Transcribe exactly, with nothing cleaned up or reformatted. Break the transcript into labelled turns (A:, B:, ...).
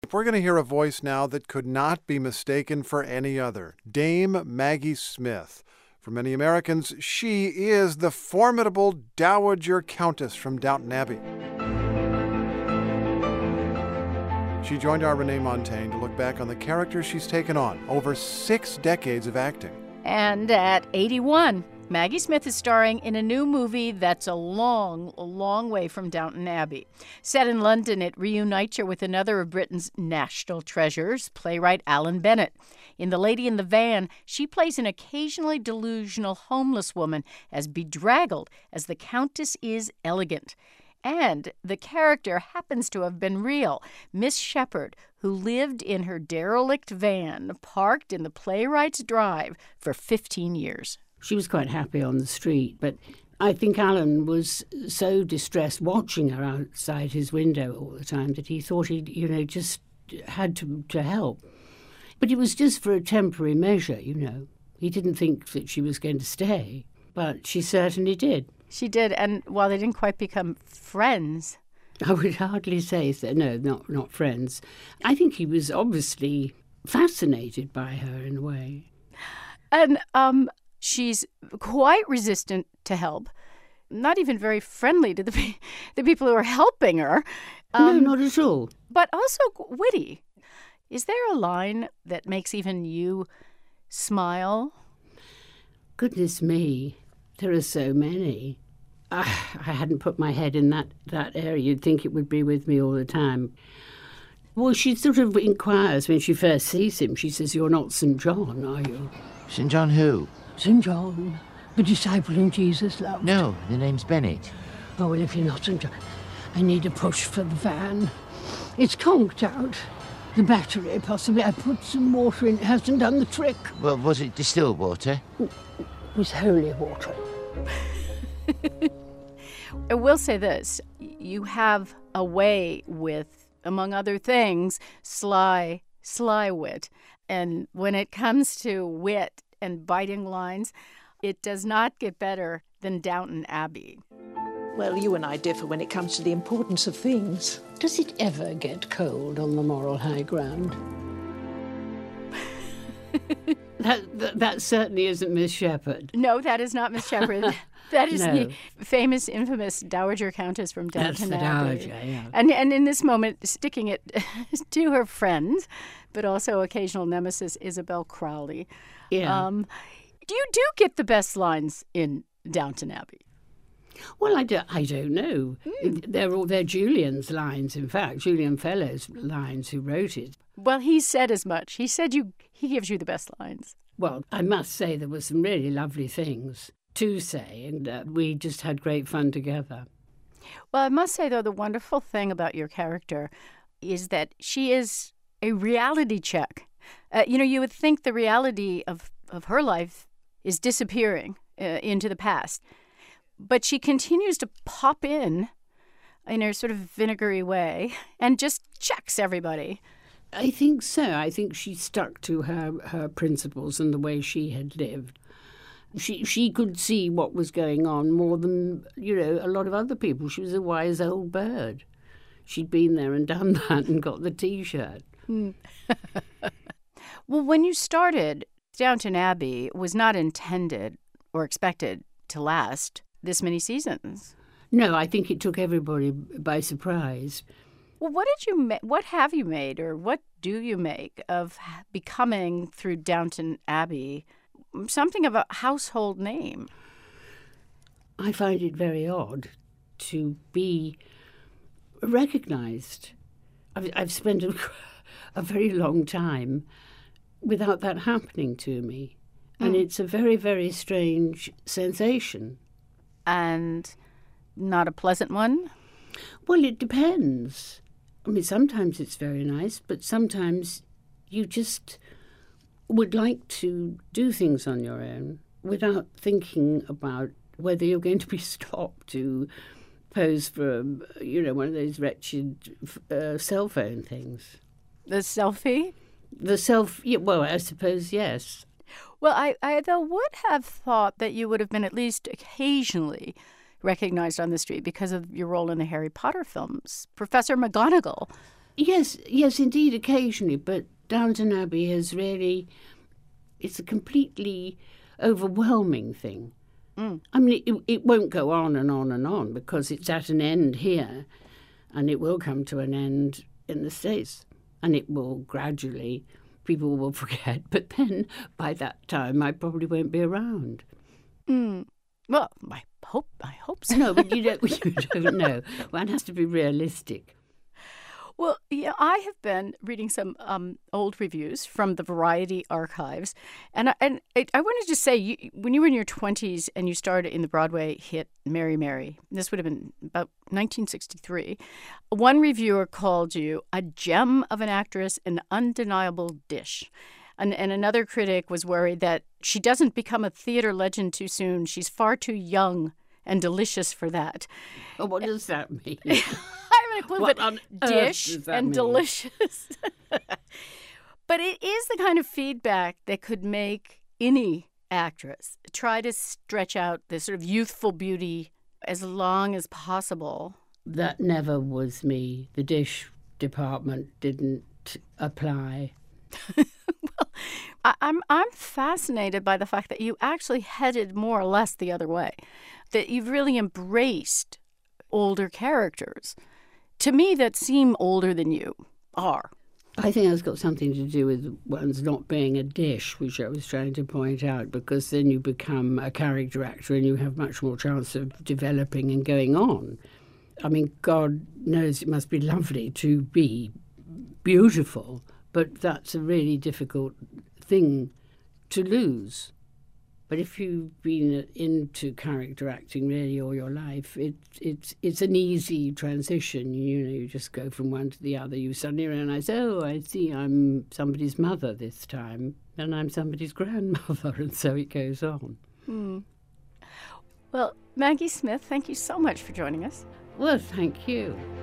A: We're going to hear a voice now that could not be mistaken for any other. Dame Maggie Smith. For many Americans, she is the formidable Dowager Countess from Downton Abbey. She joined our Renee Montagne to look back on the character she's taken on over six decades of acting.
B: And at eighty-one, Maggie Smith is starring in a new movie that's a long, long way from Downton Abbey. Set in London, it reunites her with another of Britain's national treasures, playwright Alan Bennett. In The Lady in the Van, she plays an occasionally delusional homeless woman as bedraggled as the Countess is elegant. And the character happens to have been real. Miss Shepherd, who lived in her derelict van parked in the Playwrights Drive for fifteen years.
C: She was quite happy on the street, but I think Alan was so distressed watching her outside his window all the time that he thought he, you know, just had to, to help. But it was just for a temporary measure, you know. He didn't think that she was going to stay, but she certainly did.
B: She did, and while they didn't quite become friends...
C: I would hardly say so. No, not, not friends. I think he was obviously fascinated by her in a way.
B: And um, she's quite resistant to help, not even very friendly to the, pe- the people who are helping her.
C: Um, no, not at all.
B: But also witty. Is there a line that makes even you smile?
C: Goodness me, there are so many. I, I hadn't put my head in that, that area. You'd think it would be with me all the time. Well, she sort of inquires when she first sees him. She says, "You're not Saint John, are you?"
D: Saint John who?
C: Saint John, the disciple whom Jesus loved.
D: No, the name's Bennett.
C: Oh, well, if you're not Saint John, I need a push for the van. It's conked out. The battery, possibly. I put some water in. It hasn't done the trick.
D: Well, was it distilled water?
C: It was holy water.
B: I will say this. You have a way with, among other things, sly, sly wit. And when it comes to wit and biting lines, it does not get better than Downton Abbey.
E: Well, you and I differ when it comes to the importance of things.
C: Does it ever get cold on the moral high ground? that, that that certainly isn't Miss Shepherd.
B: No, that is not Miss Shepherd. That is
C: No.
B: the famous, infamous Dowager Countess from Downton
C: That's the
B: Abbey.
C: Dowager, yeah.
B: And, and in this moment, sticking it to her friend, but also occasional nemesis, Isabel Crowley.
C: Yeah.
B: Um, you do get the best lines in Downton Abbey.
C: Well, I don't, I don't know. Mm. They're all they're Julian's lines, in fact, Julian Fellowes' lines, who wrote it.
B: Well, he said as much. He said you he gives you the best lines.
C: Well, I must say there were some really lovely things to say, and uh, we just had great fun together.
B: Well, I must say, though, the wonderful thing about your character is that she is a reality check. Uh, you know, you would think the reality of, of her life is disappearing uh, into the past. But she continues to pop in in her sort of vinegary way and just checks everybody.
C: I think so. I think she stuck to her, her principles and the way she had lived. She she could see what was going on more than, you know, a lot of other people. She was a wise old bird. She'd been there and done that and got the T-shirt.
B: Mm. Well, when you started, Downton Abbey was not intended or expected to last this many seasons.
C: No, I think it took everybody by surprise.
B: Well, what did you ma- what have you made, or what do you make of becoming, through Downton Abbey, something of a household name?
C: I find it very odd to be recognized. I've, I've spent a, a very long time without that happening to me. Mm. And it's a very, very strange sensation.
B: And not a pleasant one?
C: Well, it depends. I mean, sometimes it's very nice, but sometimes you just would like to do things on your own without thinking about whether you're going to be stopped to pose for, you know, one of those wretched uh, cell phone things.
B: The selfie?
C: The self, yeah, well, I suppose, yes.
B: Well, I, I, though, would have thought that you would have been at least occasionally recognized on the street because of your role in the Harry Potter films. Professor McGonagall.
C: Yes, yes, indeed, occasionally. But Downton Abbey has really, it's a completely overwhelming thing. Mm. I mean, it, it won't go on and on and on because it's at an end here, and it will come to an end in the States, and it will gradually, people will forget. But then, by that time, I probably won't be around.
B: Mm. Well, I hope, I hope so.
C: No, but you don't, you don't know. One has to be realistic.
B: Well, yeah, I have been reading some um, old reviews from the Variety archives, and I, and I, I wanted to say, you, when you were in your twenties and you started in the Broadway hit Mary Mary, this would have been about nineteen sixty-three, one reviewer called you a gem of an actress, an undeniable dish. And, and another critic was worried that she doesn't become a theater legend too soon. She's far too young and delicious for that.
C: Oh, what does that mean?
B: I haven't a clue,
C: What
B: but
C: on
B: dish
C: earth does that
B: and
C: mean?
B: delicious. But it is the kind of feedback that could make any actress try to stretch out this sort of youthful beauty as long as possible.
C: That never was me. The dish department didn't apply.
B: Well, I, I'm I'm fascinated by the fact that you actually headed more or less the other way, that you've really embraced older characters, to me, that seem older than you are.
C: I think that's got something to do with one's not being a dish, which I was trying to point out, because then you become a character actor and you have much more chance of developing and going on. I mean, God knows it must be lovely to be beautiful, but that's a really difficult thing to lose. But if you've been into character acting really all your life, it, it's it's an easy transition. You know, you just go from one to the other. You suddenly realise, oh, I see, I'm somebody's mother this time, and I'm somebody's grandmother, and so it goes on.
B: Hmm. Well, Maggie Smith, thank you so much for joining us.
C: Well, thank you.